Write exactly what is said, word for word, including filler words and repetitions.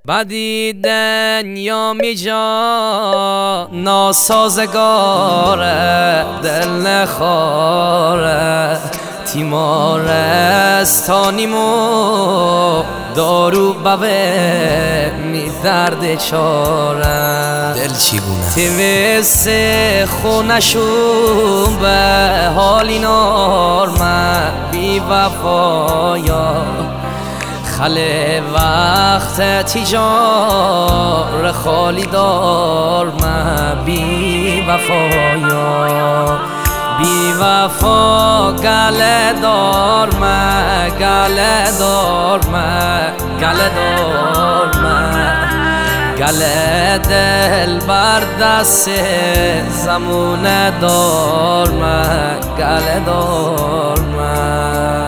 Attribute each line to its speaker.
Speaker 1: بدیدن یا میجا ناسازگاره، دل نخواره تیمارستانیمو دارو بوه می درد چاره.
Speaker 2: دل چیگونه
Speaker 1: تیوست خونشون به حالی نارمه بی وفایا خله وقت تیجار خالی دار من بی وفایا بی وفا گله دار من گله دار من گله دار من گله دل بر دست زمونه دار من گله دار من